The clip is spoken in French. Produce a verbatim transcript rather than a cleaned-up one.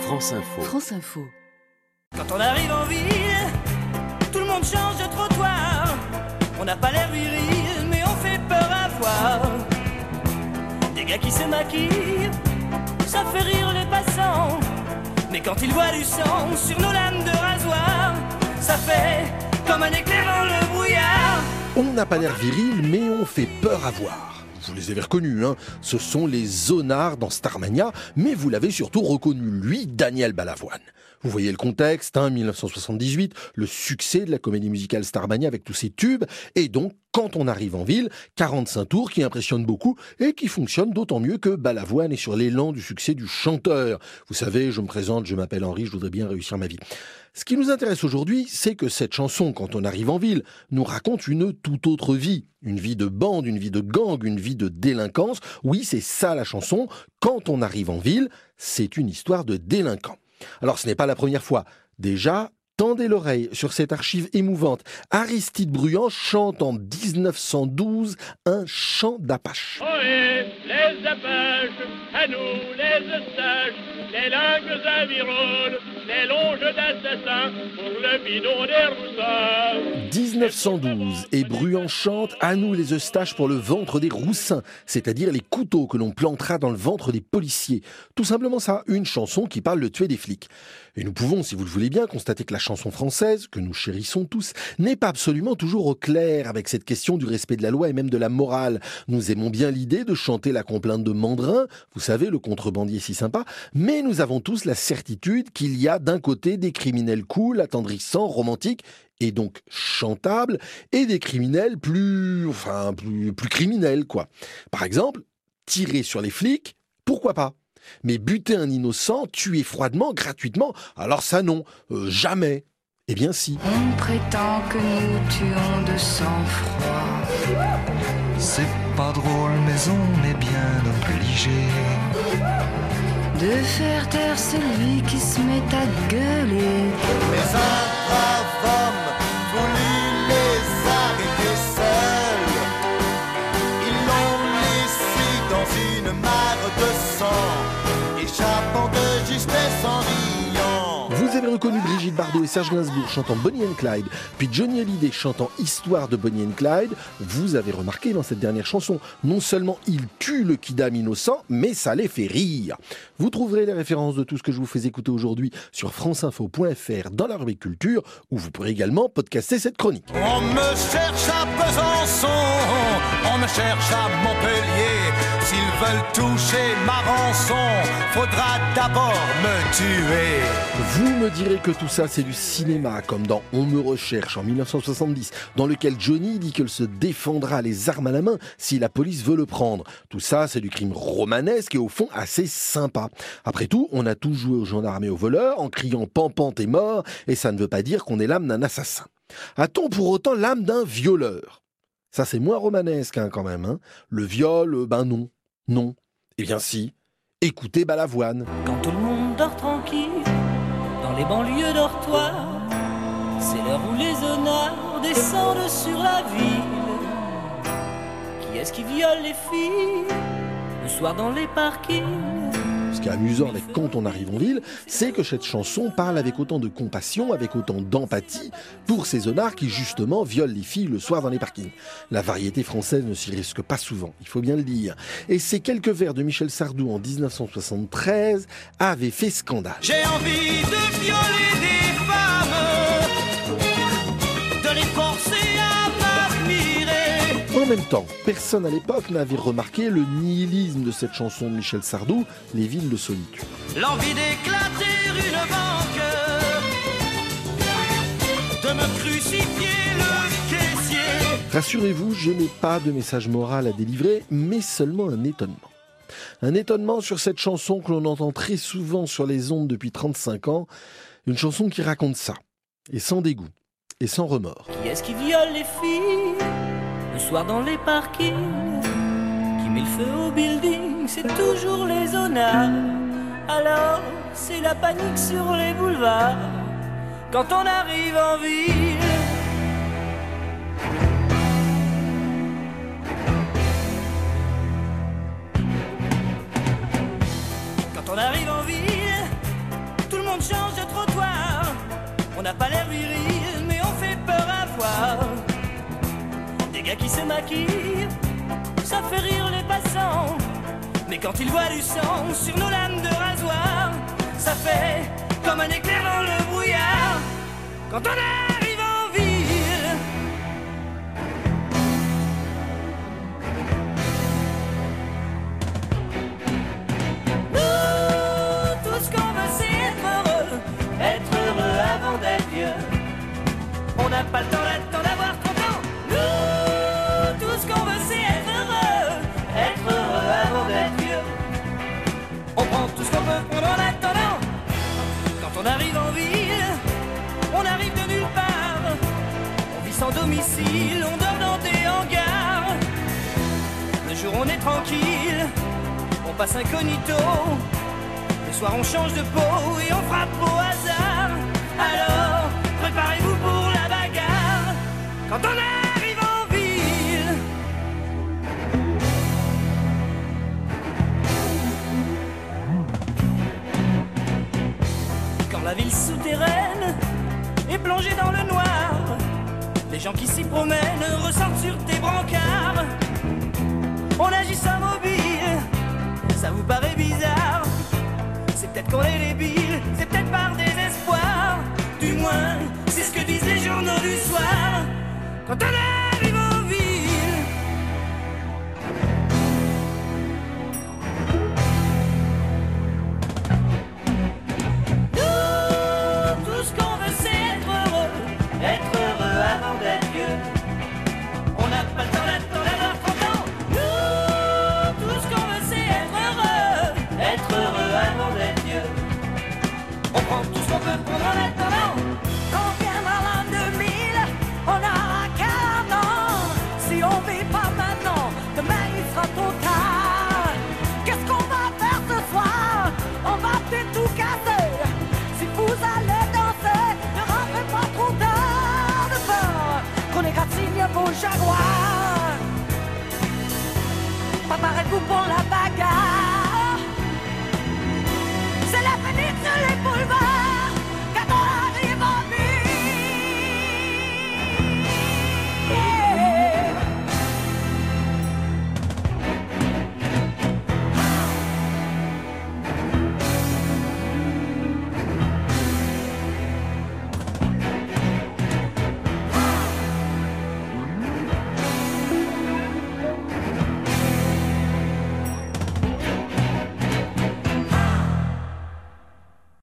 France Info. France Info. Quand on arrive en ville, tout le monde change de trottoir. On n'a pas l'air viril, mais on fait peur à voir. Des gars qui se maquillent, ça fait rire les passants. Mais quand ils voient du sang sur nos lames de rasoir, ça fait comme un éclair dans le brouillard. On n'a pas l'air viril, mais on fait peur à voir. Vous les avez reconnus, hein. Ce sont les zonards dans Starmania, mais vous l'avez surtout reconnu, lui, Daniel Balavoine. Vous voyez le contexte, hein, dix-neuf cent soixante-dix-huit, le succès de la comédie musicale Starmania avec tous ses tubes, et donc, quand on arrive en ville, quarante-cinq tours qui impressionnent beaucoup et qui fonctionnent d'autant mieux que Balavoine est sur l'élan du succès du chanteur. Vous savez, je me présente, je m'appelle Henri, je voudrais bien réussir ma vie. Ce qui nous intéresse aujourd'hui, c'est que cette chanson, quand on arrive en ville, nous raconte une toute autre vie. Une vie de bande, une vie de gang, une vie de délinquance. Oui, c'est ça la chanson. Quand on arrive en ville, c'est une histoire de délinquants. Alors ce n'est pas la première fois. Déjà, tendez l'oreille sur cette archive émouvante. Aristide Bruant chante en dix-neuf cent douze un chant d'Apache. Ohé, les Apaches, à nous les Eustaches, les langues aviroles, les longes d'assassins, pour le bidon des roussins. dix-neuf cent douze, et Bruant chante « À nous les Eustaches pour le ventre des roussins », c'est-à-dire les couteaux que l'on plantera dans le ventre des policiers. Tout simplement ça, une chanson qui parle de tuer des flics. Et nous pouvons, si vous le voulez bien, constater que la chanson française, que nous chérissons tous, n'est pas absolument toujours au clair avec cette question du respect de la loi et même de la morale. Nous aimons bien l'idée de chanter la complainte de Mandrin, vous savez, le contrebandier si sympa, mais nous avons tous la certitude qu'il y a d'un côté des criminels cool, attendrissants, romantiques, et donc chantables, et des criminels plus, enfin, plus, plus criminels, quoi. Par exemple, tirer sur les flics, pourquoi pas ? Mais buter un innocent, tuer froidement, gratuitement, alors ça non, euh, jamais. Eh bien si. On prétend que nous tuons de sang-froid. C'est pas drôle, mais on est bien obligé de faire taire celui qui se met à gueuler. Mais un brave homme voulut les arrêter seuls. Ils l'ont laissé dans une mare de sang, échappant de justesse en riant. Vous avez reconnu Brigitte Bardot et Serge Gainsbourg chantant Bonnie and Clyde, puis Johnny Hallyday chantant Histoire de Bonnie and Clyde. Vous avez remarqué dans cette dernière chanson, non seulement il tue le kidam innocent, mais ça les fait rire. Vous trouverez les références de tout ce que je vous fais écouter aujourd'hui sur franceinfo point f r dans la rubrique culture, où vous pourrez également podcaster cette chronique. On me cherche à Besançon, on me cherche à Montpellier. S'ils veulent toucher ma rançon, faudra d'abord me tuer. Vous me direz que tout ça c'est du cinéma, comme dans On me recherche en dix-neuf cent soixante-dix, dans lequel Johnny dit qu'elle se défendra les armes à la main si la police veut le prendre. Tout ça c'est du crime romanesque et au fond assez sympa. Après tout, on a tout joué aux gendarmes et aux voleurs en criant « Pampan, t'es mort » et ça ne veut pas dire qu'on est l'âme d'un assassin. A-t-on pour autant l'âme d'un violeur ? Ça c'est moins romanesque hein, quand même. Hein. Le viol, ben non, non. Eh bien si, écoutez Balavoine. Quand tout le monde dort tranquille dans les banlieues dortoirs, c'est l'heure où les honneurs descendent sur la ville. Qui est-ce qui viole les filles le soir dans les parkings? Ce qui est amusant avec Quand on arrive en ville, c'est que cette chanson parle avec autant de compassion, avec autant d'empathie pour ces honnards qui justement violent les filles le soir dans les parkings. La variété française ne s'y risque pas souvent, il faut bien le dire. Et ces quelques vers de Michel Sardou en dix-neuf cent soixante-treize avaient fait scandale. J'ai envie de violer des femmes, de les forcer à m'admirer. En même temps, personne à l'époque n'avait remarqué le nihilisme de cette chanson de Michel Sardou, Les villes de solitude. L'envie d'éclater une banque, de me crucifier le caissier. Rassurez-vous, je n'ai pas de message moral à délivrer, mais seulement un étonnement. Un étonnement sur cette chanson que l'on entend très souvent sur les ondes depuis trente-cinq ans, une chanson qui raconte ça, et sans dégoût, et sans remords. Qui est-ce qui viole les filles le soir dans les parkings? Qui met le feu au building? C'est toujours les honnards. Alors c'est la panique sur les boulevards quand on arrive en ville. Quand on arrive en ville, change de trottoir. On n'a pas l'air viril, mais on fait peur à voir. Des gars qui se maquillent, ça fait rire les passants. Mais quand ils voient du sang sur nos lames de rasoir, ça fait comme un éclair dans le brouillard. Quand on arrive en ville, nous, tout ce qu'on veut c'est être heureux, être heureux avant d'être vieux. On n'a pas le temps là-dedans d'avoir trente ans. Nous, tout ce qu'on veut c'est être heureux, être heureux avant d'être vieux. On prend tout ce qu'on peut prendre en attendant. Quand on arrive en ville, on arrive de nulle part. On vit sans domicile, on dort dans des hangars. Le jour on est tranquille, on passe incognito. Le soir on change de peau et on frappe au hasard. Alors, préparez-vous pour la bagarre. Quand on arrive en ville, quand la ville souterraine est plongée dans le noir, les gens qui s'y promènent ressortent sur tes brancards. On agit sans mobile, ça vous paraît bizarre. C'est peut-être qu'on est débile, c'est peut-être par désespoir. Du moins, c'est ce que disent les journaux du soir. Quand on arrive en ville, nous, tout ce qu'on veut c'est être heureux, être heureux avant d'être vieux. On n'a pas le temps d'attendre d'avoir trente ans. Nous, tout ce qu'on veut c'est être heureux, être heureux avant d'être vieux. On prend tout ce qu'on peut prendre en attendant.